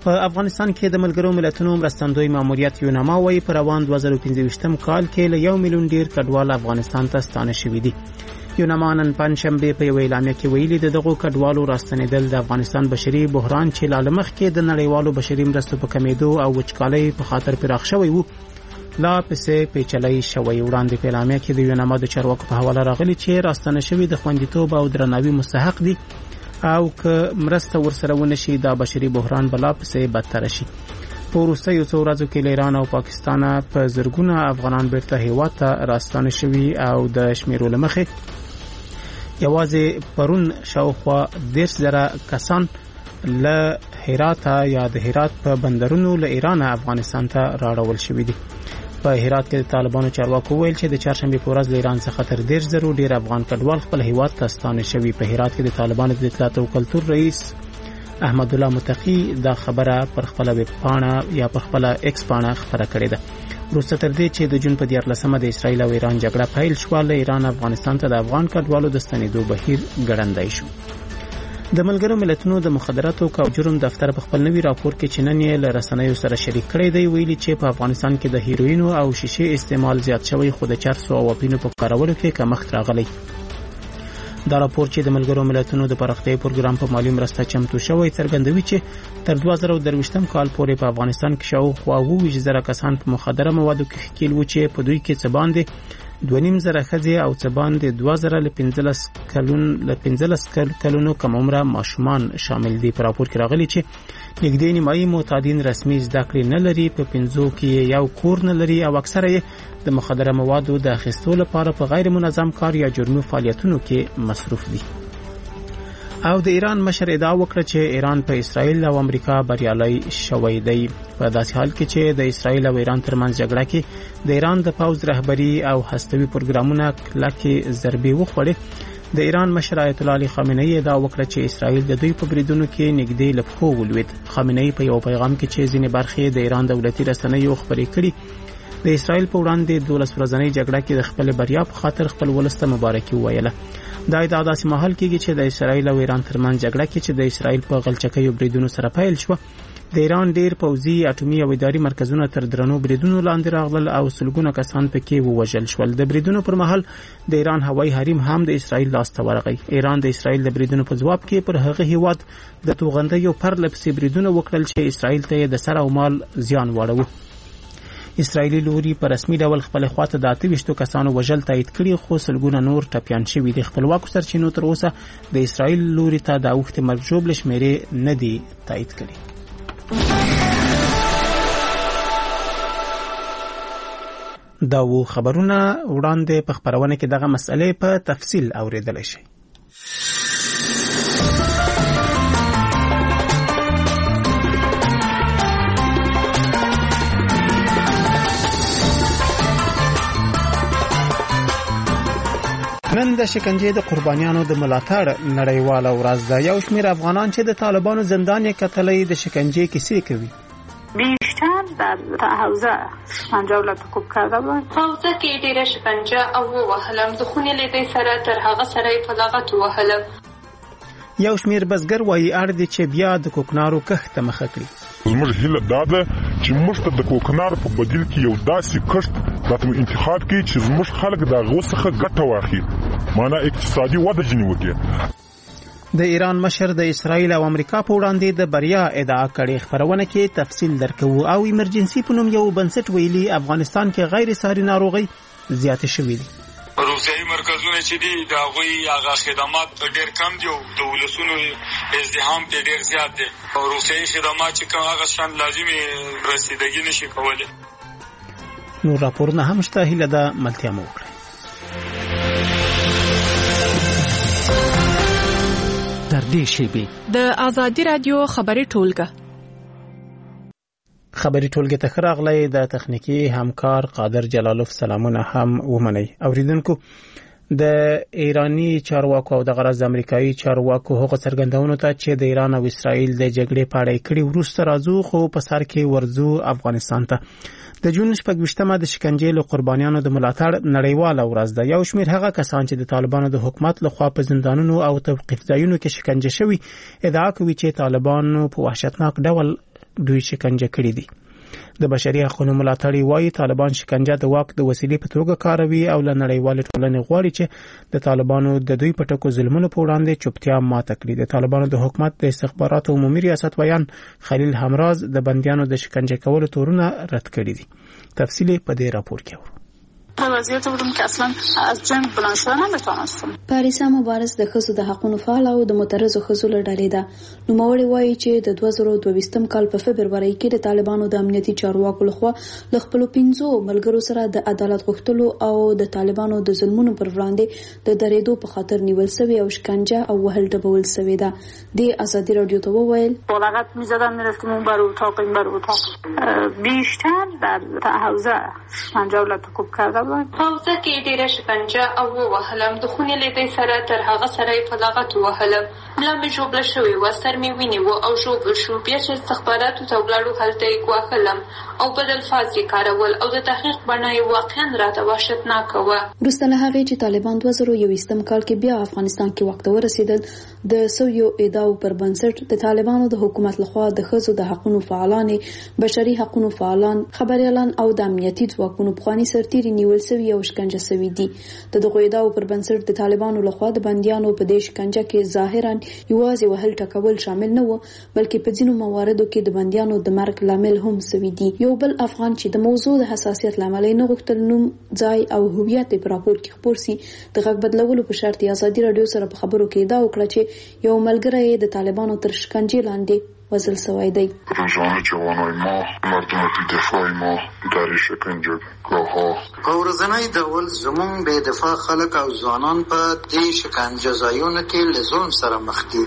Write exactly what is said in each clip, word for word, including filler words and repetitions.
په افغانستان کې د ملګرو ملتونو مرستندوی ماموریت یوناما وايي په روان دوه زره پنځه کال کې له یو میلیون ډیر کډوال افغانستان ته ستانه شوي دي. یوناما نن پنځشنبه په یوه اعلامیه کې ویلي د دغو کډوالو راستنېدل د افغانستان بشري بحران چې لا له مخکې د نړیوالو بشري مرستو په کمیدو او وچکالۍ په خاطر پراخ شوی و لا پسې پیچلۍ شوی. وړاندې په اعلامیه کې د یوناما د چارواکو په حواله راغلي چې راستنه شوي د خوندیتوب او درناوي مستحق دي او که مرسته ورسره ونشي دا بشري بحران بلا پسې بدتر شي. په وروستیو څو ورځو کې له ایران او پاکستان په زرګونه افغانان بیرته هیواد ته راستانه شوي او د شمیرو له مخې یوازې پرون شاوخوا دېرش زره کسان له هرات یا د هرات په بندرونو له ایران افغانستان ته راړول شوي دي. په هرات کې د طالبانو چارواکو ویل چې د چهارشنبه په ورځ له ایران څخه تر دېرش زره ډیر افغان کډوال خپل هیواد ته ستانه شوي. په هرات کې د طالبانو د اطلاعات او کلتور رئیس احمد الله متقی دا خبره پر خپل ویب پاڼه یا پر خپل ایکس پاڼه خبره کړې ده. وروسته تر دې چې د جون په دیارلسمه د اسرایل او ایران جګړه پیل شوه له ایران افغانستان ته د افغان کډوالو د ستنېدو بهیر ګړندی شو. د ملګرو ملتونو د مخدراتو او جرم دفتر په خپل نوي راپور کې چې نن یې له رسنیو سره شریک کړی دی ویلي چې په افغانستان کې د هیروینو او شیشې استعمال زیات شوی خو د چرسو او اپینو په کارولو کې کمښت راغلی. دا راپور چې د ملګرو ملتونو د پراختیايي پروګرام په مالي مرسته چمتو شوی څرګندوي چې تر دوه زره درویشتم کال پورې په افغانستان کې شاوخوا اووه ویشت زره کسان په مخدره موادو کې ښکیل وو چې په دوی کې څه باندې دوه نیم زره ښځې او څه باندې دوه زره له پنځلس کلونو له پنځلس کلونو کم عمره ماشومان شامل دي. په راپور کې راغلي چې نږدې نیمایي معتادین رسمي زده کړې نه لري، په پنځو کې یو کور نه لري او اکثره یې د مخدره موادو د اخیستو لپاره په غیر منظم کار یا جرمي فعالیتونو کې مصروف دي. او د ایران مشر ادعا وکړه چې ایران په اسرائیل او امریکا بریالي شوی دی. په داسې حال کې چې د اسرائیل او ایران ترمنځ جګړه کې د ایران د پوځ رهبری او هستوي پروګرامونه کلکې ضربې وخوړې، د ایران مشر آیت الله علي خامنه‌ای ادعا وکړه چې اسرائیل د دوی په بریدونو کې نږدې له پښو ولوېد. خامنه‌ای په یو پیغام کې چې ځینې برخې د ایران دولتي رسنیو خبرې کړي د اسرائیل په وړاندې دولس ورځنۍ جګړه کې د خپل بریا په خاطر خپل ولس ته مبارکي وویله. دا ادعا داسې مهال کېږي چې د اسرائیل او ایران ترمنځ جګړه کې چې د اسرائیل په غلچکیو بریدونو سره پیل شوه، د ایران ډیر پوځي اټومي او اداري مرکزونه تر درنو بریدونو لاندې راغلل او سلګونه کسان پکې ووژل شول. د بریدونو پر مهال د ایران هوایي حریم هم د اسرائیل لاس ته ورغی. ایران د اسرائیل د بریدونو په جواب کې پر هغه هیواد د توغندیو پرله پسې بریدونه وکړل چې اسرائیل ته د سر او مال زیان واړوه. اسرائیلی لوري په رسمي ډول خپل خواته د اته ویشتو کسانو وژل تایید کړي خو سلګونه نور ټپیان شوي دي. خپلواکو سرچینو تر اوسه د اسرائیل لوري ته د اوښتې مرګ ژوبلې شمیرې نه دي تایید کړي. دا و خبرونه. وړاندې په خبرونه کې دغه مسئله په تفصیل اوریدلای شئ. نن د شکنجې د قربانیانو د ملاتړ نړیواله ورځ ده. یو شمېر افغانان چې د طالبانو زندان یې کتلی د شکنجې کیسې کوي. بیشتر در حوزه شکنجه ولته کوب کرده بود. حوزه کې ډیره شکنجه او وهلم د خونې لیدې سره تر هغه سره په لغت وهلم. یو شمېر بزګر وایي اړ دي چې بیا د کوکنارو کښت ته مخه کړي. زموږ هیله دا ده چې موږ ته د کوکنار په بدیل کې یو داسې کښت راته انتخاب کړي چې زموږ خلک د هغو څخه ګټه واخلي، معنا اقتصادي وده ځینې وکړي. د ایران مشر د اسرائیل او امریکا په وړاندې د بریا ادعا کړې. خبرونه کې تفصیل درکوو. او ایمرجنسي په نوم یو بنسټ ویلي افغانستان کې غیر ساري ناروغي زیاتې شوې دي. روغتیايي مرکزونه چې دي د هغوی هغه خدمات ډېر کم دي او د ولسونو ازدحام پې ډېر زیات دی. روغتیايي خدمات چې کوم هغه شان لازمي رسیدګي نشي کولی. نور راپورونه هم شته. هیله ده ملتیا مو وکړئ. در دې شیبې د آزادي رادیو خبري ټولګه خبري ټولګه ته راغلی. د تخنیکی همکار قادر جلالوف سلامونه هم ومنئ. اوریدونکو، د ایرانی چارواکو او د غرض امریکایي چارواکو هغه څرګندونو ته چې د ایران او اسرائیل د جګړې په اړه کړي وروسته راځو خو په سر کې ورځو افغانستان ته. د جون شپږویشتمه د شکنجې له قربانیانو د ملاتړ نړیواله ورځ ده. یو شمېر هغه کسان چې د طالبانو د حکومت لخوا په زندانونو او توقیف ځایونو کې شکنجه شوي ادعا کوي چې طالبانو په وحشتناک ډول دوی شکنجه کړي دي. د بشري حقوقو ملاتړي وایي طالبان شکنجه د واک د وسیلې په توګه کاروي او له نړیوال ټولنې غواړي چې د طالبانو د دوی په ټکو ظلمونو په وړاندې چوپتیا ماته کړي. د طالبانو د حکومت د استخباراتو عمومي ریاست ویان خلیل همراز د بندیانو د شکنجه کولو تورونه رد کړي دي. تفصیل په دې راپور کې اورو. وضعیت بودم که اصلا از جنگ بلند شدن نمیتونستم. پاریسا مبارز د ښځو د حقوقو فعال او د معترضو ښځو له ډلې ده. نوموړی وایي چې د دوه زره دوه کال په فبروري کې د طالبانو د امنیتي چارواکو لخوا له خپل پنځو ملګرو سره د عدالت غوښتلو او د طالبانو د ظلمونو پر وړاندې د درېدو په خاطر نیول شوی او شکنجه او وهل ډبول شوی ده. د آزادی رادیو ته وویل بالغت می‌زدن می‌رفتیم اون بر اتاق این بر اتاق بیشتر در حوزه شکنجه و لطکوب کرده حوزه کې ډیره شکنجه او وهلم د خونې لیدې سره تر هغه سره په لغت وهلم ملا مې جوړ شوی و سر مې ویني او جوړ شو بیا چې استخباراتو ته ولاړو هلته یې واخلم او بدل فاز کارول او د تحقیق بڼه واقعا راته وحشتناک و. وروسته له هغې چې طالبان دوه زره یوویشتم کال کې بیا افغانستان کې واک ته ورسېدل د سویو ادعاو پر بنسټ د طالبانو د حکومت لخوا د ښځو د حقوقو فعالان بشري حقوقو فعالان خبريالان او د امنیتي ځواکونو پخواني سرتیري نیول شوي او شکنجه شوي دي. د دغو ادعاو پر بنسټ د طالبانو لخوا د بندیانو په دې شکنجه کې ظاهرا یوازې وهل ټکول شامل نه و بلکې په ځینو مواردو کې د بندیانو د مرګ لامل هم شوي دي. یو بل افغان چې د موضوع د حساسیت لامل نه غوښتل نوم ځای او هویت په راپور کې خبر سي د غږ بدلولو په شرط آزادي رادیو سره په خبرو کې ادعا وکړه چې یو ملګری د طالبانو تر شکنجه لاندې وزل سوی دی. رجان جوانای ما مردم دفاع ما در شکنجه ها په ورځنی ډول زموږ بې دفاع خلک او ځوانان په دې شکنجه ځایونو کې له ظلم سره مخ دي.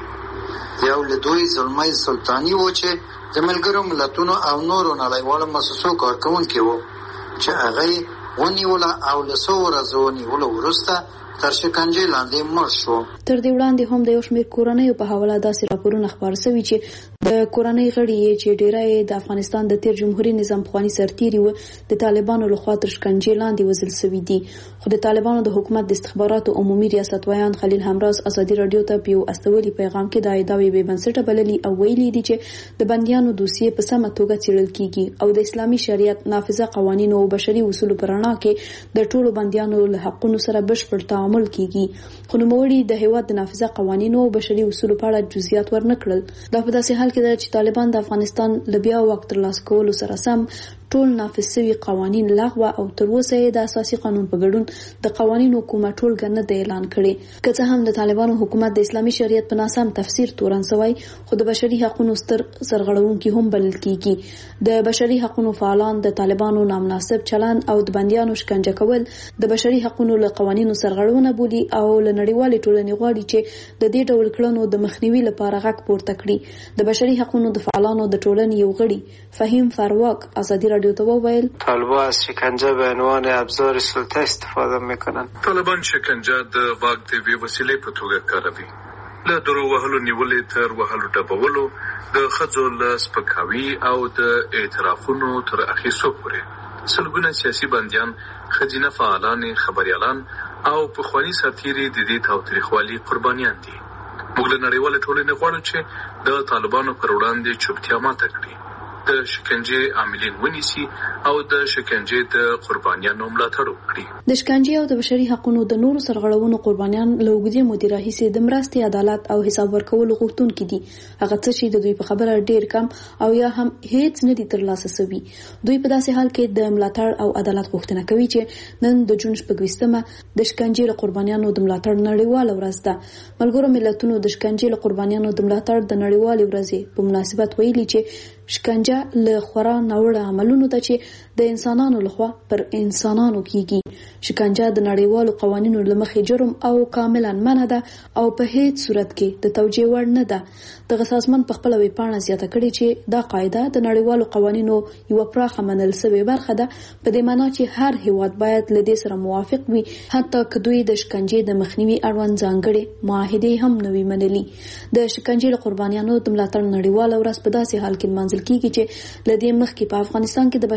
یو له دوی زلمی سلطاني و چې د ملګرو ملتونو او نورو نړیوالو مؤسسو کارکوونکي وو چې هغه ونیوله او له څو ورځو ونیولو وروسته تر شکنجه لاندې مړ شو. تر دې وړاندې هم د یو شمېر کورنیو په حواله داسې راپورونه خپاره شوي چې د کورنۍ غړي یې چې ډیری یې د افغانستان د تیر جمهوریت نظام پخواني سرتیري و د طالبانو لخوا تر شکنجه لاندې وزل شوي دي. خو د طالبانو د حکومت د استخباراتو عمومي ریاست ویان خلیل همراز آزادي رادیو ته په یو استولي پیغام کې د ادعاوې بې بنسټه بللي او ویلي دي چې د بندیانو دوسیې په سمه توګه څېړل کیږي او د اسلامي شریعت نافذه قوانینو او بشري اصولو په رڼا کې د ټولو بندیانو له حقونو سره بشپړ تعامل کیږي. خو نوموړي د هیواد د نافذه قوانینو او بشري اصولو په اړه جزئیات ورنکړل. دا په داسې حال کې ده چې طالبان د افغانستان له بیا واک ترلاسه کولو سره سم ټول نافذ شوي قوانین لغوه او تر اوسه یې د اساسي قانون په ګډون د قوانینو کومه ټولګه نه دی اعلان کړې. که څه هم د طالبانو حکومت د اسلامي شریعت په ناسم تفسیر تورن شوی خو د بشري حقوقو ستر سرغړونکي هم بلل کیږي. د بشري حقوقو فعالان د طالبانو نامناسب چلن او د بندیانو شکنجه کول د بشري حقوقو له قوانینو سرغړونه بولي او له نړیوالې ټولنې غواړي چې د دې ډول کړنو د مخنیوي لپاره غږ پورته کړي. د بشري حقوقو د فعالانو د ټولنې یو غړي فهیم فارواق آزادی رادیو ته وویل طالبان از شکنجه به عنوان ابزار سلطه استفاده میکنن. طالبان شکنجه د واک د وی وسیلې په توګه کاروي. له درو وهلو نیولې تر وهلو ډبولو د ښځو له سپکاوي او د اعترافونو تر اخیستو پورې سلګونه سیاسي بندیان ښځینه فعالان خبريالان او پخواني سرتیري د دې تاوتریخوالي قربانیان دي. موږ له نړیوال ټولنې غواړو چې د طالبانو پر وړاندې چوپتیا ماته کړي، د شکنجه عاملین ونیسي او د شکنجه د قربانیانو ملاتړ وکړي. د شکنجه او د بشري حقوقو د نورو سرغړونو قربانیان له اوږدې مودې راهیسې د مرستې عدالت او حساب ورکولو غوښتونکي دي. هغه څه چې د دوی په خبره ډیر کم او یا هم هیڅ نه دي ترلاسه شوي. دوی په داسې حال کې د ملاتړ او عدالت غوښتنه کوي چې نن د جون شپږویشتمه د شکنجې له قربانیانو د ملاتړ نړیواله ورځ ده. ملګرو ملتونو د شکنجې له قربانیانو د ملاتړ د نړیوالې ورځې په مناسبت ویلي چې شکنجه له خورا ناوړه عملونو ته چې د انسانانو لخوا پر انسانانو کیږي. شکنجه د نړیوالو قوانینو له مخې جرم او کاملا منع ده او په هیڅ صورت کې د توجیه وړ نه ده. دغه سازمان په خپل ویبپاڼه زیاته کړې چې دا قاعده د نړیوالو قوانینو یو پراخه منل شوې برخه ده، په دې معنی چې هر هیواد باید له دې سره موافق وي، حتی که دوی د شکنجې د مخنیوي اړوند ځانګړې معاهدې هم نه وي منلي. د شکنجې له قربانیانو د ملاتړ نړیواله ورځ په داسې حال کې لمانځل کیږي چې له دې مخکې په افغانستان کې د بشري حقوقو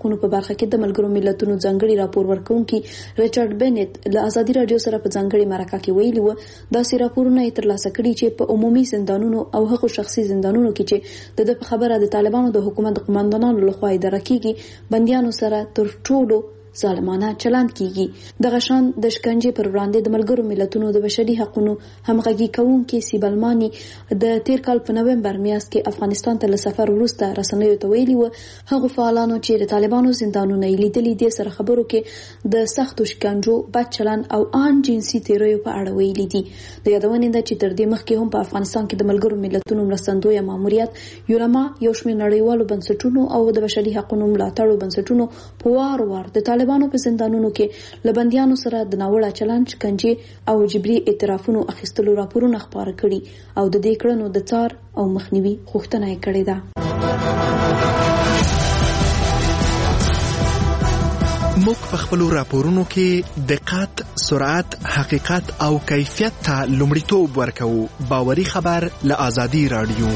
حقوقو په برخه کې د ملګرو ملتونو ځانګړي راپور ورکونکي ریچارډ بنت له ازادي رادیو سره په ځانګړي مرکه کې ویلي و داسې راپورونه یې ترلاسه کړي چې په عمومي زندانونو او هغو شخصي زندانونو کې چې د خبره د طالبانو د حکومت قوماندانانو لخوا اداره کیږي بنديانو سره تر ټولو ظالمانه چلند کیږي د غشان د شکنجې پر وړاندې د ملګرو ملتونو د بشري حقوقو همغږي کوونکي سیبلماني د تیر کال په نومبر میاشت کې افغانستان ته له سفر وروسته رسنیو ته ویلي و هغه فعالانو چې د طالبانو زندانونه لیدلي دي سره خبرو کې د سختو شکنجو بد چلند او ان جنسي تیریو په اړه ویلي دي د یادونې ده چې تر دې مخکې هم په افغانستان کې د ملګرو ملتونو مرستندوی ماموریت یونما یو شمېر نړیوالو بنسټونو او د بشري حقوقو ملاتړو بنسټونو په وار وار د طالبانو په زندانونو کې لبنديانو سره د ناوړه چلند شکنجې او جبري اعترافونو اخیستلو راپورونه خبره کړي او د دې کړنو د څار او مخنیوي غوښتنه یې کړې ده. موږ په خپل راپورونو کې دقت، سرعت، حقیقت او کیفیت ته لومړیتوب ورکوو. باوري خبر له ازادي رادیو.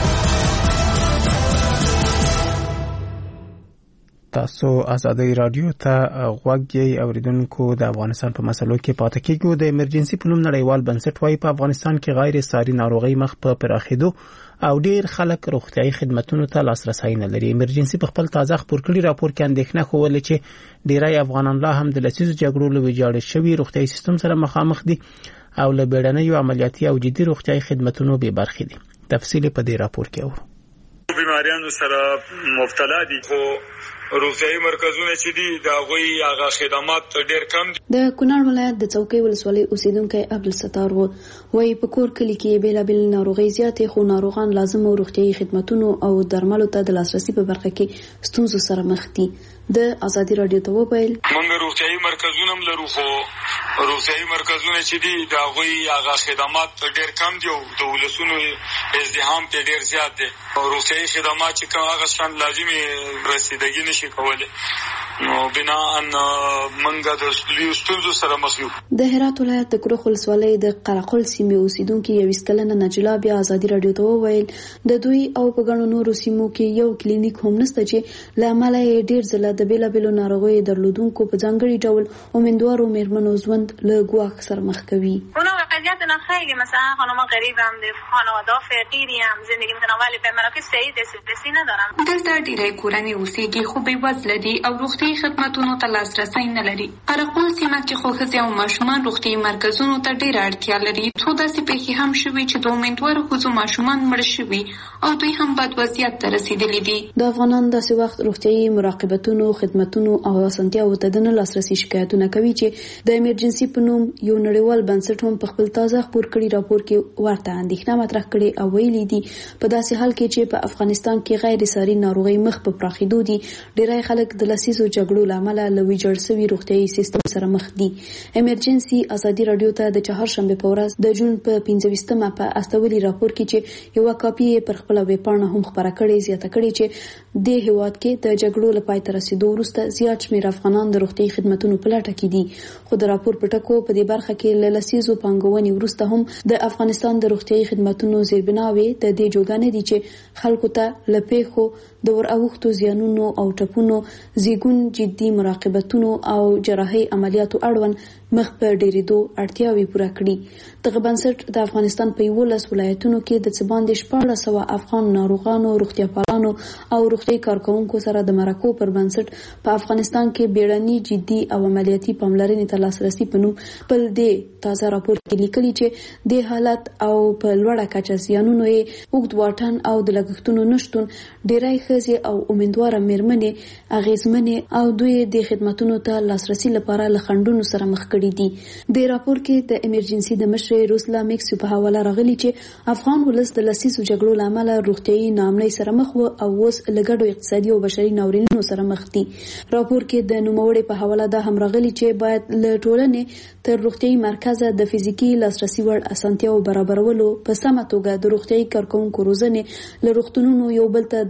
تاسو ازادي رادیو ته غوږ یې اوریدونکو. د افغانستان په مسلو کې پاتې کېږو. د ایمرجنسي په نوم نړیوال بنسټ وايي په افغانستان کې غیر ساري ناروغي مخ په پراخېدو او ډیر خلک روغتيایي خدماتو ته لاسرسي نه لري. ایمرجنسي په خپل تازه خبر کړي راپور کې اندېښنه خوله چې ډیری افغانان لا هم د لسیزو جګړو له ویجاړ شوی روغتيایي سیستم سره مخامخ دي او له بیړنیو عملیاتي او جدي روغتيایي خدماتو به برخې دي. تفصیل په دې راپور کې اورو. بیماریانو سره مبتلا دي خو روغتيایي مرکزونه چې دي دا غوي هغه خدمات ډېر کم دي. د کونړ ولایت د څوکۍ ولسوالۍ اوسیدونکو عبدالستار و وايي په کور کلی کې بیلابل ناروغي زیاتې خو ناروغان لازم او روغتيایي خدماتونو او درملو ته د لاسرسي په برخه کې ستونزو سره مخ دي. د ازادي رادیو ته وویل موږ روغتيایي مرکزونه هم لرو خو روغتيایي مرکزونه چې دي دا غوي هغه خدمات ډېر کم دي او د ولسونو ازدحام ته ډېر زیات دي. روغتيایي خدمات چې کوم هغه شان لازمي رسیدګي نشي کولای نو بنا ان منګه د ستونزو سره مخ یو. د هرات ولایت د کروخ ولسوالۍ د قرقل سیمې اوسیدونکو یو اسکلنه نجلا بیا ازادي رادیو ته وویل د دوی او په ګڼو نورو سیمو کې یو کلینیک هم نشته چې لامل یې ډیر ځله د بیلابلو ناروغیو درلودونکو په ځانګړي ډول امیدوارو میرمنو ژوند له ګواښ سره مخ کوي. وضعیتنا خیلی مثلا خانم غریبم ده خانواده فقیریم زندگی متناول به مراکز صحی دسترسی ندارم. دلته ډیری کورنۍ اوسېږي خو بې وزله دي او روغتیایي خدماتونو ته لاسرسی نه لري. قرقل سیمه کې خو ښځې او ماشومان روغتیایي مرکزونو ته ډیره اړتیا لري. څو داسې پیښې هم شوي چې د امیدوارو ښځو ماشومان مړه شوي او دوی هم بد وضعیت ته رسېدلي دي. د افغانان داسې وخت روغتیایي مراقبتونو خدماتونو او اسانتیاوو ته د نه لاسرسي شکایتونه کوي چې د ایمرجنسي په نوم یو نړیوال بنسټ هم په خپل تازه خبر کړي راپور کې ورته اندېښنه مطرح کړي او ویلي دي په داسې حال کې چې په افغانستان کې غیر ساري ناروغي مخ په پراخېدو دي ډیری خلک د لسیزو جګړو له امله له ویجاړ شوي روغتیایي سیستم سره مخ دي. ایمرجنسي ازادي رادیو ته د چهارشنبه په ورځ د جون په پنځه ویشتمه په استولي راپور کې چې یو کاپي پر خپل ویب پاڼه هم خبره کړې زیاته کړې چې د هیواد کې د جګړو له پای ته رسیدو وروسته زیات شمېر افغانان د روغتیایي خدماتو په لټه کې دي. خو د راپور په ټکو په دې برخه کې له لسیزو پانګونې وروسته هم د افغانستان د روغتیایي خدماتو زیربناوي د دې جوګانې دي چې خلکو ته لپیخو د ور اوختو زیانونو او ټپونو زیګون جدي مراقبتونو او جراحي عملیاتو اړوند مخ په ډیریدو اړتیاوي پوره کړي. دغه بنسټ د افغانستان په یولس ولایتونو کې د څباندې شپاړس سوه افغان ناروغانو روغتیاپالانو او روغتیایي کارکونکو سره د مرکو پر بنسټ په افغانستان کې بیړني جدي او عملیاتي پاملرنې ته لاسرسي په نوم خپل د تازه راپور کې لیکلي چې د حالت او په لوړه کچه زیانونو یې اوږد واټن او د لګښتونو نشتون ډیری ښځې او امیدواره میرمنې اغیزمنې او دوی د خدماتو ته لاسرسي لپاره له خنډونو سره مخ کړي دي. د راپور کې د ایمرجنسي د مشر روسلا میکسو په حواله راغلي چې افغان ولس د لسیزو جګړو له امله روغتیایي ناامنۍ سره مخ و او اوس له ګډو اقتصادي او بشري ناورینونو سره مخ دي. راپور کې د نوموړي په حواله دا هم راغلي چې باید له ټولنې تر روغتیایي مرکزه د فزیکي لاسرسي وړ اسانتیاو برابرولو په سمه توګه د روغتیایي کارکونکو روزنې له روغتونونو یو بل ته د راجع کولو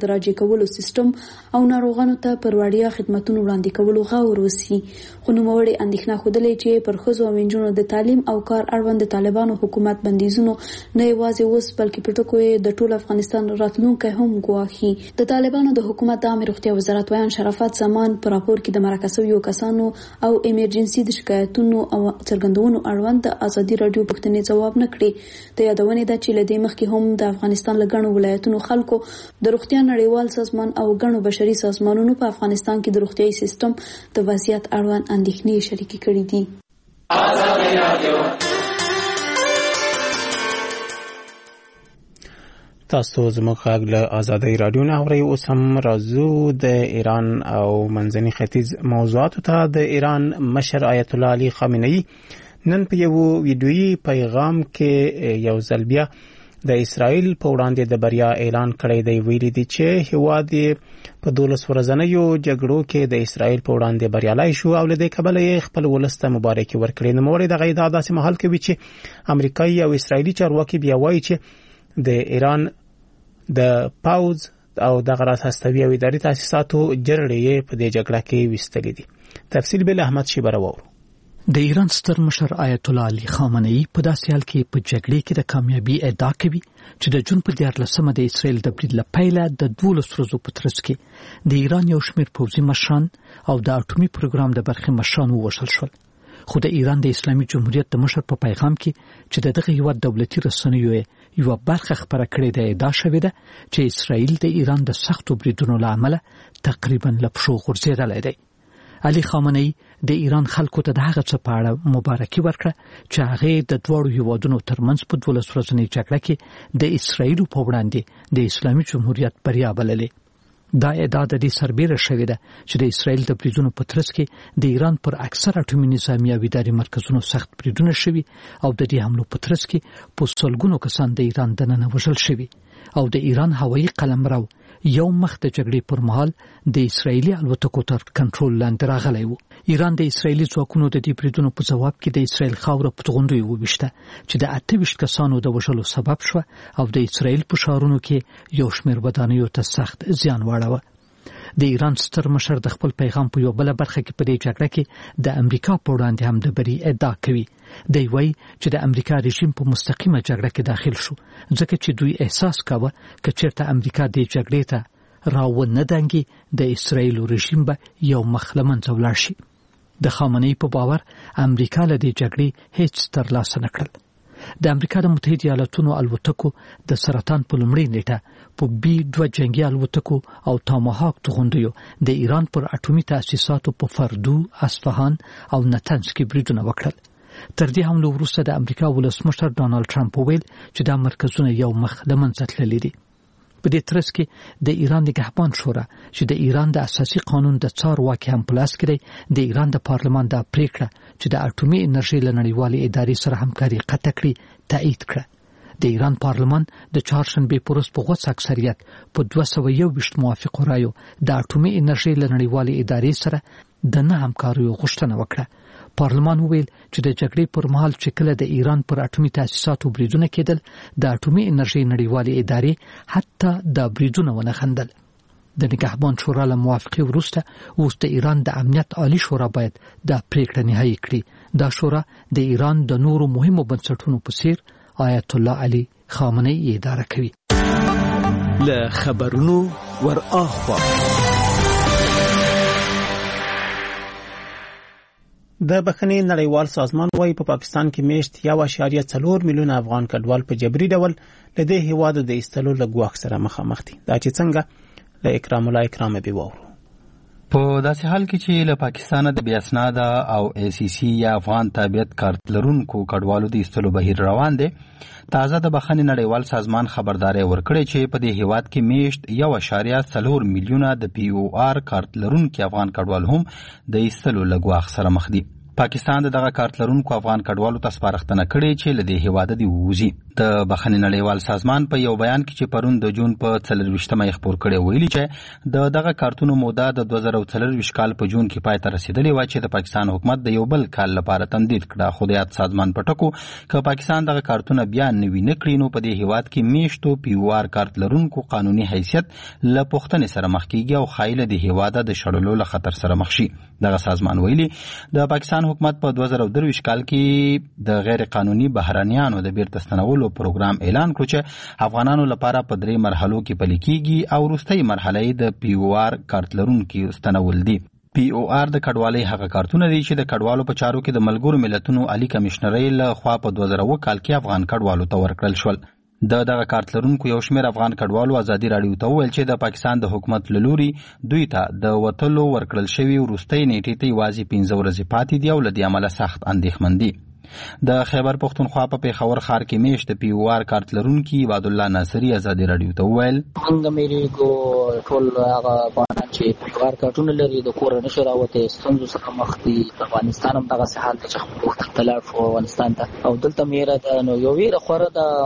ارزولو سیستم او ناروغانو ته پر وړیا خدماتونو وړاندې کولو غور وسی. خو نوموړي اندېښنه ښودلې چې پر ښځو او نجونو د تعلیم او کار اړوند د طالبانو حکومت بندیزونو نه یوازې اوس بلکې په ټکو یې د ټول افغانستان راتلونکی هم ګواښي. د طالبانو د حکومت د عامه روغتیا وزارت ویان شرافت زمان په راپور کې د مرکه شویو کسانو او ایمرجنسي د شکایتونو او څرګندونو اړوند د ازادي رادیو پوښتنې ځواب نه کړي. د یادونې ده چې له دې مخکې هم د افغانستان له ګڼو ولایتونو خلکو د روغتیا نړیوال سازمان او ګڼو بشري سازمانونو په افغانستان کې د روغتیايي سیستم د وضعیت اړوند اندېښنې شریکې کړې دي. تاسو زموږ غږ له آزادۍ رادیو نه اورئ. اوس هم راځو د ایران او منځني ختیځ موضوعاتو ته. د ایران مشر آیت الله علي خامنه‌ای نن په یو ویډیویي پیغام کې یو ځل بیا د اسرائیل په وړاندې د بریا اعلان کړی دی. ویلي دی چې هیواد په دولس ورځنیو جګړو کې د اسرائیل په وړاندې بریالي شو او له دې کبله یې خپل ولس ته مبارکي ورکړې. نوموړي دغه ادعا داسې مهال کوي چې امریکایي او اسرائیلي چارواکي بیا وایي چې د ایران د پاوز او د غراس هستوي او اداري تاسیساتو جرړې په دې جګړه کې وستلې دي. تفصیل بل احمد شیبر وورو. د ایران ستر مشر آیت الله علي خامنه‌ای په داسې حال کې په جګړې کې د کامیابی ادعا کوي چې د جون په دیارلسمه د اسرائیل د برید له پیله د دولس ورځو په ترڅ کې د ایران یو شمېر پوځي مشران او د اټومي پروګرام د برخې مشران ووژل شول. خو د ایران د اسلامي جمهوریت د مشر په پیغام کې چې د دغه هیواد دولتي رسنیو یو برخه خبره کړې ده ادعا شوې ده چې اسرائیل د ایران د سختو بریدونو له امله تقریبا له پښو غورځېدلی دی. علي خامنه‌ای د ایران خلکو ته د هغه څه په اړه مبارکي ورکړه چې هغه د دوړو هیوادونو ترمنځ په دولس ورځنۍ جګړه کې د اسرائیل په وړاندې د اسلامي جمهوریت بریا بللې. دا ادعا د دې سربېره شوې ده چې د اسرائیل د بریدونو په ترڅ کې د ایران پر اکثر اټومي نظامي او اداري مرکزونو سخت بریدونه شوي او د دې حملو په ترڅ کې په سلګونو کسان د ایران دننه وژل شوي او د ایران هوایي قلمرو یو مخ د جګړې پر مهال د اسرائیلي الوتکو تر کنټرول لاندې راغلی و. ایران د اسرائیلي ځواکونو د دې بریدونو په ځواب کې د اسرائیل خاوره په توغندیو وویشته چې د اته ویشت کسانو د وژلو سبب شوه او د اسرائیل په ښارونو کې یو شمېر ودانیو ته سخت زیان واړوه. د ایران ستر مشر د خپل پیغام په یو بل برخه کې په دې جګړه کې د امریکا په وړاندې هم د بری ادعا کوي. دی وایي چې د امریکا رژیم په مستقیمه جګړه کې داخل شو ځکه چې دوی احساس کاوه چې چیرته امریکا د جګړې ته راونه دانګي د اسرائیل رژیم به یو مخ له منځه ولاړ شي. د خامنه‌ای په باور امریکا له دې جګړې هیڅ ترلاسه نه کړل. د امریکا د متحده ایالاتونو الوتکو د سرطان په لومړۍ نیټه په بي دوه جنگي الوتکو او تاماهاک توغندیو د ایران پر اټومي تاسیساتو په فردو، اصفهان او نتنز کې بریدونه وکړل. تر دې حملو وروسته د امریکا ولسمشر ډانلډ ټرمپ وویل چې دا مرکزونه یو مخ له منځه تللي دي. په دې ترڅ کې د ایران نگهبان شورا چې د ایران د اساسي قانون د څار واکه هم پلاس کړي د ایران د پارلمان د پریکړه چې د اټومي انرژي له نړیوالې ادارې سره همکاري قطع کړي تایید کړه. د ایران پارلمان د چهارشنبه پروس په غوڅ اکثریت په دوه سوه یو ویشت موافقو رایو د اټومي انرژي له نړیوالې ادارې سره د نه همکارۍ غوښتنه وکړه. پارلمان وویل چې د جګړې پر مهال چې کله د ایران پر اټومي تاسیساتو بریدونه کېدل د اټومي انرژي نړیوالې ادارې حتی د بریدونه ونه خندل. د نگهبان شورا له موافقې وروسته اوس د ایران د امنیت عالی شورا باید د پریکړه نهایی کړي. دا شورا د ایران د نورو مهمو بنسټونو په څیر آیت الله علي خامنه‌ای اداره کوي. له خبرونو ور اخوا د بخښنې نړیوال سازمان وايي په پاکستان کې میشت یو اشاریه څلور میلیون افغان کډوال په جبري ډول له دې هیواد د ایستلو له ګواښ سره مخامخ دي. دا چې څنګه له اکرام الله اکرام به وورو. په داسې حال کې چې له پاکستان د بې اسناده او ای سی سی یا افغان تابعیت کارت لرونکو کډوالو د ایستلو بهیر روان دی، تازه د بخښنې نړیوال سازمان خبرداري ورکړې چې په دې هیواد کې میشت یو اشاریه څلور میلیونه د پی او آر کارت لرونکو افغان کډوال هم د ایستلو له ګواښ سره مخ دي. پاکستان دغه کارت لرونکو افغان کډوالو ته سپارښتنه کړې چې له دې هیواده دې ووځي. د بخښنې نړیوال سازمان په یو بیان کې چې پرون د جون په څلرویشتمه یې خپور کړی ویلي چې د دغه کارتونو موده د دوه زره څلرویشت کال په جون کې پای ته رسیدلې وه چې د پاکستان حکومت د یو بل کال لپاره تمدید کړه. خو د یاد سازمان په ټکو که پاکستان دغه کارتونه بیا نوي نه کړي نو په دې هیواد کې میشتو پی او آر کارت لرونکو قانوني حیثیت له پوښتنې سره مخ کیږي او خایله د هیواده د شړلو له خطر سره مخ شي. دغه سازمان ویلي د پاکستان حکومت په دوه زره درویشت کال کې د غیر قانوني بهرانیانو د بیرته ستنولو پروګرام اعلان کړ چې افغانانو لپاره په درې مرحلو کې پلي کیږي او وروستۍ مرحله یې د پی او آر کارت لرونکي ستنول دي. پی او آر د کډوالۍ هغه کارتونه دي چې د کډوالو په چارو کې د ملګرو ملتونو عالی کمشنرۍ له خوا په دوه زره اووه کال کې افغان کډوالو ته ورکړل شول. د دغه کارت لرونکو یو شمېر افغان کډوالو ازادي راډیو ته وویل چې د پاکستان د حکومت له لوري دوی ته د وتلو ورکړل شوي وروستۍ نیټې ته یوازې پنځه ورځې پاتې دي او له دې امله سخت اندېښمن دي. د خیبر پښتونخوا په پیښور ښار کې میشت پی او آر کارت لرونکي عباد الله ناصري ازادي راډیو ته وویل څنګه مې کو ټول هغه افغانان چې پی او آر کارتونه لري د کور نه شي راوته ستونزو سره مخ دي. افغانستان هم دغه حال دی چې خپل وخت تلار شو افغانستان ته او دلته میره ده نو یو ویره خوره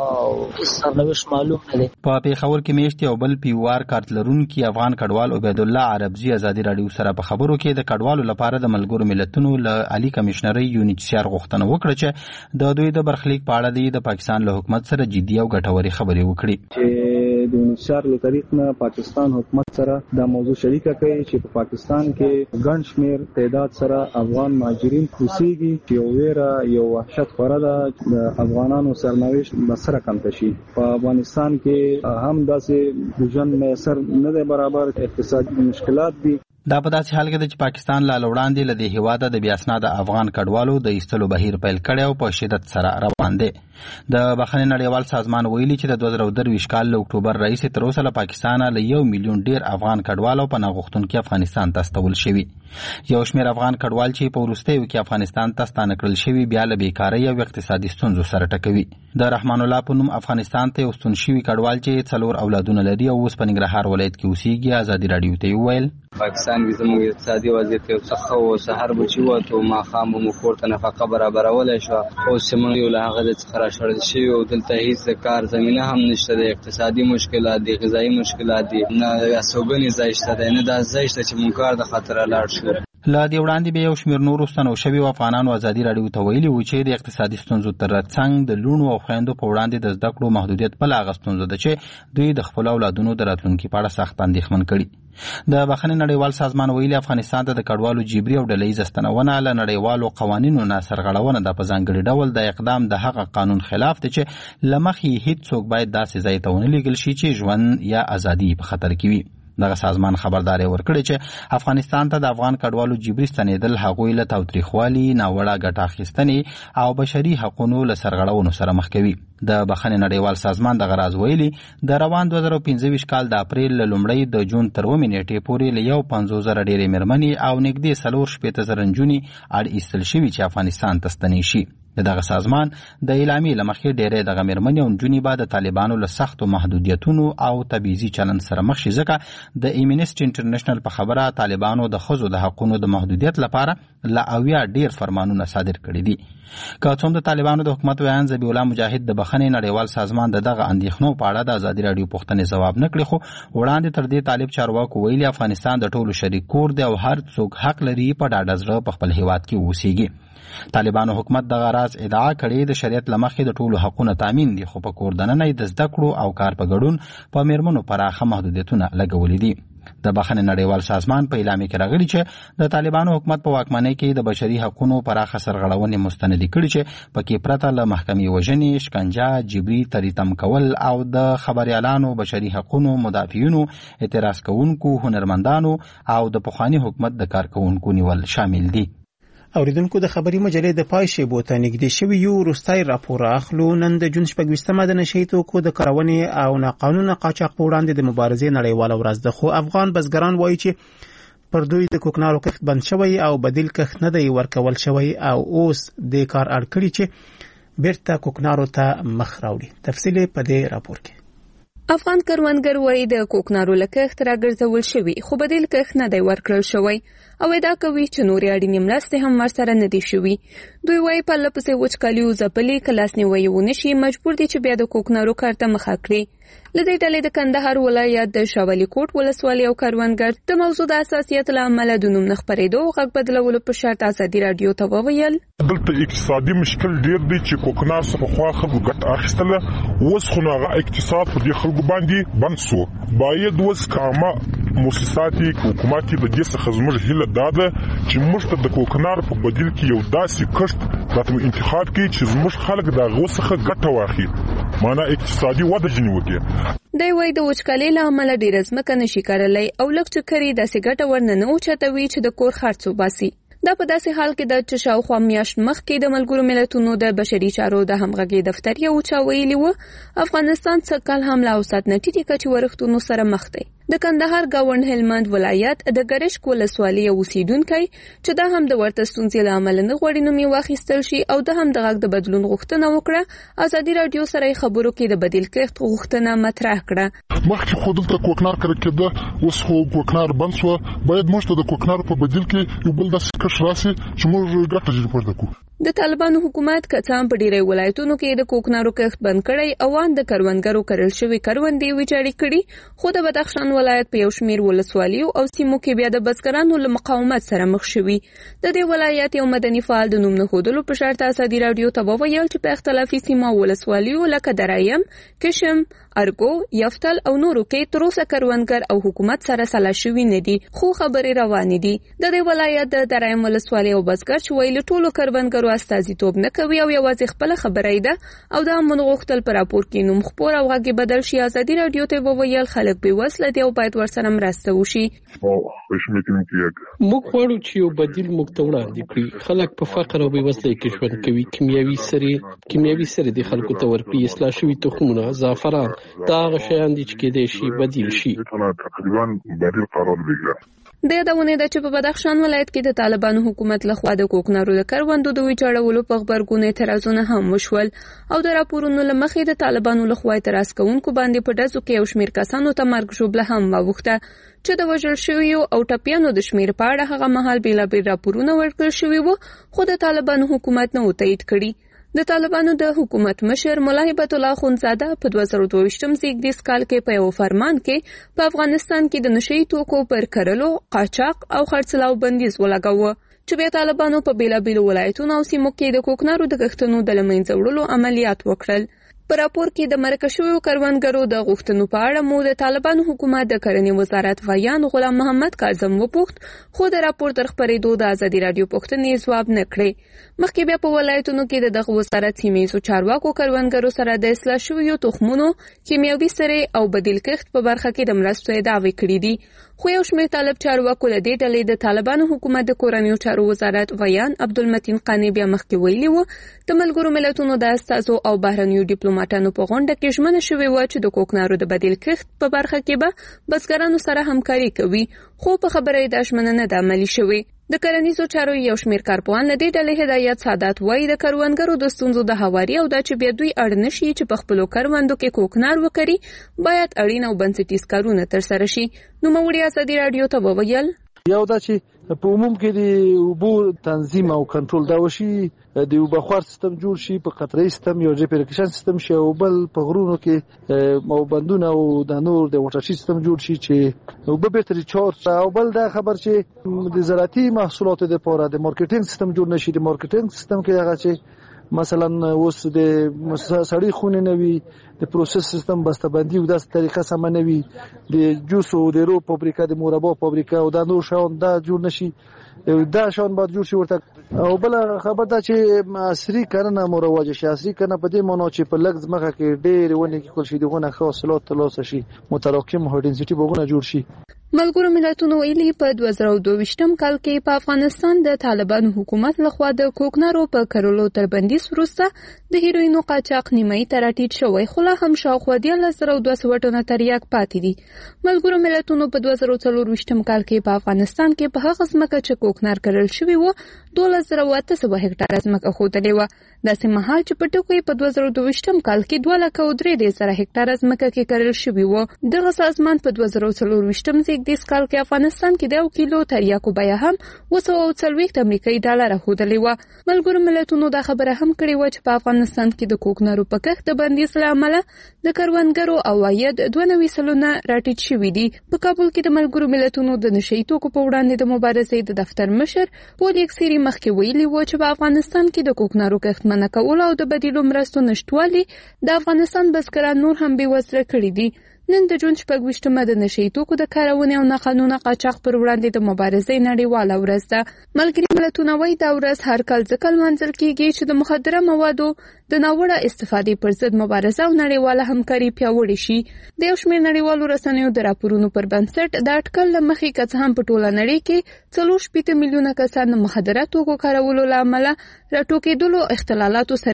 د سرنوشت معلوم نه دی. په پیښور کې میشت یو بل پی او آر کارت لرونکي افغان کډوال عبد الله عربزي ازادي راډیو سره په خبرو کې د کډوالو لپاره د ملګرو ملتونو له عالی کمشنرۍ یونیچ سي آر غوښتنه وکړه چې د دوی د برخلیک په اړه د پاکستان له حکومت سره جدي او ګټورې خبرې وکړي. چې د یونیچ سي آر له طریق نه پاکستان حکومت سره د موضوع شریکه کوي چې په پاکستان کې ګڼ شمېر تعداد سره افغان مهاجرین اوسېږي چې یو ویره یو وحشت خوره ده د افغانانو سرنوشت به سره کمته شي. په افغانستان کې هم داسې د ژوند میسر نه دی برابر، اقتصادي مشکلات دي. دا په داسې حال کې ده چې پاکستان لا وړاندې له دې هیواده د بې اسناده افغان کډوالو د ایستلو بهیر پیل کړی او په شدت سره روان دی. د بخښنې نړیوال سازمان ویلي چې د دوه زره درویشت کال له اکتوبر راهیسې تر اوسه له پاکستانه له یو میلیون ډیر افغان کډوالو په پناه غوښتونکي افغانستان ته استول شوي. یو شمېر افغان کډوال چې په وروستیو کې افغانستان ته ستانه کړل شوي بیا له بیکارۍ او اقتصادي ستونزو سره ټکوي. د رحمان الله په نوم افغانستان ته یو ستون شوي کډوال چې څلور اولادونه لري او اوس په ننګرهار ولایت کې اوسېږي ازادي راډیو ته وویل پاکستان کې زموږ اقتصادي وضعیت یو څه ښه و، سهار به چې ووتو ماښام به مو کور ته نفقه برابرولی شوه. اوس چې موږ یو له هغه ځای څخه راشړل شوي او دلته هېڅ د کار زمینه هم نشته دی. اقتصادي مشکلات دي، غذایي مشکلات دي، نه استوګنې ځای شته دی، نه دا ځای شته چې موږ کار د خطره لاړ شو. له دې وړاندې به یو شمېر نورو ستنو شویو افغانانو ازادي راډیو ته ویلي وو چې د اقتصادي ستونزو تر څنګ د لوڼو او خویندو په وړاندې د زده کړو محدودیت بله هغه ستونزه ده چې دوی د خپلو اولادونو د راتلونکي په اړه سخت اندېښمن کړي. د بخښنې نړیوال سازمان ویلي افغانستان ته د کډوالو جبري او ډلهییزه ستنونه له نړیوالو قوانینو نه سرغړونه ده. په ځانګړي ډول د اقدام د هغه قانون خلاف دی چې له مخې هیڅوک باید داسې ځای ته ونه لیږل شي چې ژوند یا ازادي په خطر کې وي. دغه سازمان خبرداری ورکړی چې افغانستان ته د افغان کډوالو جبري ستنېدل هغوی له تاوتریخوالي، ناوړه ګټه اخیستنې او بشري حقونو له سرغړونو سره مخ کوي. د بخښنې نړیوال سازمان دغه راز ویلي د روان دوه زره پنځه ویشت کال د اپریل له لومړۍ د جون تر اوومې نیټې پورې له یو پنځوس زره ډېرې مېرمنې او نږدې څلور شپېته زره نجونې اړ ایستل شوي چې افغانستان ته ستنې شي. د دغه سازمان د اعلامیې له مخې ډېری دغه مېرمنې او نجونې به د طالبانو له سختو محدودیتونو او تبعیضي چلند سره مخ شي، ځکه د ایمنسټي انټرنیشنل په خبره طالبانو د ښځو د حقونو د محدودیت لپاره له اویا ډېر فرمانونه صادر کړي دي. که څوم د طالبانو د حکومت ویان ذبیح الله مجاهد د بخښنې نړیوال سازمان د دغه اندېښنو په اړه د ازادي راډیو پوښتنې ځواب نه کړي، خو وړاندې تر دې طالب چارواکو ویلي افغانستان د ټولو شریک کور دی او هر څوک حق لري په ډاډه زړه په خپل هیواد کې اوسیږي. طالبانو حکومت دغه راز ادعا کړې د شریعت له مخې د ټولو حقونه تامین دي، خو په کور دننه د زده کړو او کار په ګډون په مېرمنو پراخه محدودیتونه لګولي دي. د بخښنې نړیوال سازمان په اعلامیه کې راغلي چې د طالبانو حکومت په واکمنۍ کې د بشري حقونو پراخه سرغړونې مستندې کړي چې پکې پرته له محکمې وژنې، شکنجه، جبري تریتم کول او د خبریالانو، بشري حقونو مدافعینو، اعتراض کوونکو، هنرمندانو او د پخواني حکومت د کارکوونکو نیول شامل دي. اوریدونکو د خبري مجلې د پای شیبو ته نږدې شوي یو وروستی راپور اخلو. نن د جون شپږویشتمه د نشهیي توکو د کارونې او ناقانونه قاچاق په وړاندې د مبارزې نړیواله ورځ ده، خو افغان بزګران وایي چې پر دوی د کوکنارو کښت بند شوی او بدیل کښت نه دی ورکول شوی او اوس د کار اړ کړي چې بیرته کوکنارو ته مخ راوړي. تفصیل په دې راپور کې. افغان کروندګر وایي د کوکنارو له کښت راګرځول شوي خو بدیل کښت نه دی ورکړل شوی. او ادعا کوي چې نورې اړینې مرستې هم ورسره نه دي شوي. دوی وایي پرله پسې وچکالي او ځپلې که لاسنیوی ونه شي مجبور دي چې بیا د کوکنارو کار ته مخه کړي. له دې ډلې د کندهار ولایت د شاولي کوټ ولسوالۍ او کروندګر د موضوع د حساسیت له امله د نوم نه خپرېدو او غږ بدلولو په شرط ازادي راډیو ته وویل دلته اقتصادي مشکل ډیر دی چې کوکنار څخه پخوا خلکو ګټه اخیستله، اوس خو نو هغه اقتصاد په دې خلکو باندې بند سو. باید اوس کامه مؤسساتي حکومتي د دې څخه زموږ هیله دا ده چې موږ ته د کوکنار په بدیل کې یو داسې کښت راته انتخاب کړي چې زموږ خلک د هغو څخه ګټه واخلي، معنا اقتصادي وده ځینې وکړي. دی وایي د وچکالۍ له امله ډېره ځمکه نشي کرلی او لږ چې کري داسې ګټه ورنه نه اوچتوي چې د کور خرڅ وباسي. دا په داسې حال کې ده چې شاوخوا میاشت مخکې د ملګرو ملتونو د بشري چارو د همغږۍ دفتر یو چا ویلي و افغانستان سږکال هم له اوسط نه ټیټې کچې ورښتونو سره مخ دی. د کندهار ګاونډ هلمند ولایت د ګرشک ولسوالۍ اوسیدونکی چې دا هم د ورته ستونزې له امله نه غواړي نوم یې واخیستل شي او د هم د غږ د بدلون غوښتنه وکړه، ازادي راډیو سره خبرو کې د بدیل کښت غوښتنه مطرح کړه. مخکې خو دلته کوکنار کرل کېده، اوس خو کوکنار بند شو. باید موږ ته د کوکنار په بدیل کې یو بل داسې کښت راسي چې موږ ګټه ځینې پورته کړو. د طالبانو حکومت که څه هم په ډیری ولایتونو کې د کوکنارو کښت بند کړی او ان د کروندګرو کرل شوي کروندې ویجاړې کړي، خو د بدخشان ولایت په یو شمیر ولسوالیو او سیمو کې بیا د بزګرانو له مقاومت سره مخ شوي. د دې ولایت یو مدني فعال د نوم نه ښودلو په شرط ازادي راډیو ته وویل چې په اختلافي سیمو ولسوالیو لکه درایم، کشم، ارګو، یفتل او نورو کې تر اوسه کروندګر او حکومت سره سلا شوي نه دي، خو خبرې روانې دي. د دې ولایت د درایم ولسوالۍ او بزګر چې ویل ټولو کروندګرو استازیتوب نه کوي او یوازې خپل خبره ده او د امن غوښتل پر راپور کې نوم خپور او غږ بدل شي. ازادي راډیو ته وویل خلک بې وسله دي او باید ورسره مرسته وشي. موږ غواړو چې یو بدیل موږ ته وړاندې کړي. خلک په فقر او بې وسلۍ کې ژوند کوي. کیمیاوي سرې کیمیاوي سرې د خلکو ته ورکړي، اصلاح شوي تخمونه، زعفران، دا هغه شیان دي چې کېدای شي بدیل شي. د یادونه ده چې په بدخشان ولایت کې د طالبانو حکومت لخوا د کوکنارو د کروندو د ویجاړولو په خبرګون اعتراضونه هم وشول او د راپورونو له مخې د طالبانو لخوا اعتراض کوونکو باندې په ډزو کې یو شمېر کسانو ته مرګ ژوبله هم واوښته چې د وژل شویو او ټپیانو د شمېر په اړه هغه مهال بېلابېل راپورونه ورکړل شوي وو، خو د طالبانو حکومت نه و تایید کړي. د طالبانو د حکومت مشر ملا هبت الله خونزاده په دوه زره دوه زیږدیز کال کې په یو فرمان کې په افغانستان کې د نشئی توکو پر کرلو، قاچاق او خرڅلاو بندیز ولګاوه چې بیا طالبانو په بیلابیلو ولایتونو او سیمو کې د کوکنارو د کښتونو د له منځه وړلو عملیات وکړل. په راپور کې د مرکه شویو کروندګرو د غوښتنو په اړه مو د طالبانو حکومت د کرنې وزارت ویان غلام محمد کاظم وپوښت، خو د راپور تر خپرېدو د ازادي راډیو پوښتنې ځواب نه کړې. مخکې بیا په ولایتونو کې د دغه وزارت سیمهییزو چارواکو کروندګرو سره د اصلاح شویو تخمونو، کیمیاوي سرې او بدیل کښت په برخه کې د مرستو ادعاوې کړې دي، خو یو شمېر طالب چارواکو له دې ډلې د طالبانو حکومت د کورنیو چارو وزارت ویان عبدالمتین قانی بیا مخکې ویلي وو د ملګرو ملتونو د استازو او بهرنیو ډیپلوماټانو په غونډه کې ژمنه شوې وه چې د کوکنارو د بدیل کښت په برخه کې به بزګرانو سره همکاري کوي، خو په خبره یې دا ژمنه نه ده عملي شوې. د کرنیزو چارو یو شمېر کارپوهان له دې ډلې هدایت سادات وایي د کروندګرو د ستونزو د هواري او دا چې بیا دوی اړ نه شي چې په خپلو کروندو کې کوکنار وکړي، باید اړین او بنسټیز کارونه ترسره شي. نوموړي ازادي راډیو ته وویل یو دا چې په عموم کې د اوبو تنظیم او کنټرول دا وشي، د اوبو بخار سیستم جوړ شي، په قطره‌ای سیستم یو ریپریکشن سیستم شي او بل په غرونو کې او بندونه او د نور د واټر سیستم جوړ شي چې اوبه به ریچارج او بل دا خبر چې د زراعتي محصولاتو لپاره د مارکیټینګ سیستم جوړ نشي. د مارکیټینګ سیستم کې هغه چې مثلا اوس د سړی خونه نوي، د پروسس سیستم بسته‌بندي او داسې طریقه سم نه وي، د جوس او د رو فابریکه، د مربا فابریکه او د نور شاون دا جوړ نشي، دا شاون باید جوړ شي ورته. او بل خبر دا چې عصري کرنه مروج شي. عصري کرنه په دې معنی چې په لږ ځمکه کې ډېر ونې کې کول شي، دغه حاصلات ترلاسه شي، متراکم هاي ډنسټي بغونه جوړ شي. ملګرو ملتونو ویلي په دوه زره دوه کال کې په افغانستان د طالبانو حکومت لخوا د کوکنارو په کرلو تر بندیز وروسته د هیروینو قاچاق نیمایي ته راټیټ شوی، خو لا هم شاوخوا دیارلس زره دوه سوه ټنه تریاک پاتې دي. ملګرو ملتونو په دوه زره څلور کال کې په افغانستان کې په هغه ځمکه چې کوکنار کرل شوی و دولس زره اته سوه هکټاره ځمکه ښودلې وه. داسې مهال چې په ټکو په دوه زره دوه ویشتم کال کې دوه لکه درې دېرش زره هکټاره ځمکه کې کرل شوې و. دغه سازمان په دوه زره څلور ویشتم زېږدیز کال کې افغانستان کې د یو کیلو تریاکو بیه هم اوه سوه او څلوېښت امریکایي ډالره ښودلې وه. ملګرو ملتونو دا خبره هم کړې وه چې په افغانستان کې د کوکنارو په کښت د بندیز له امله د کروندګرو عواید دوه نوي سلنه راټیټ شوي دي. په کابل کې د ملګرو ملتونو د نشهیي توکو په وړاندې د مبارزې د دفتر مشر پول یکسیري مخکې ویلي و چې په افغانستان کې د کوکنارو کښت منع کول او د بدیلو مرستو نشټوالي د افغانستان بزګران نور هم بېوزله کړي دي. نن د جون شپږ ویشتمه د نشهیي توکو د کارونې او ناقانونه قاچاق پر وړاندې د مبارزې نړیواله ورځ ده. ملګري ملتونه وایي دا ورځ هر کال ځکه لمانځل کیږي چې د مخدره موادو د ناوړه استفادې پر ضد مبارزه او نړیواله همکاري پیاوړې شي. د یو شمېر نړیوالو رسنیو د راپورونو پر بنسټ د اټکل له مخې که څه هم په ټوله نړۍ کې څلور شپېته میلیونه کسان د مخدره توکو کارولو له امله راټوکېدلو اختلالاتو سره